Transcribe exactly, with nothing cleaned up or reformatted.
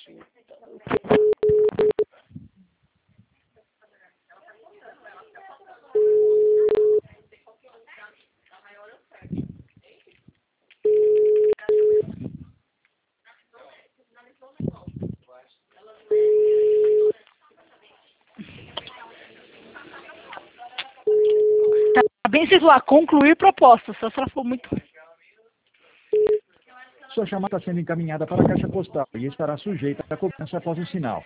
Tá bem se lá, concluir proposta, só se ela for muito... Sua chamada está sendo encaminhada para a caixa postal e estará sujeita a cobrança após o sinal.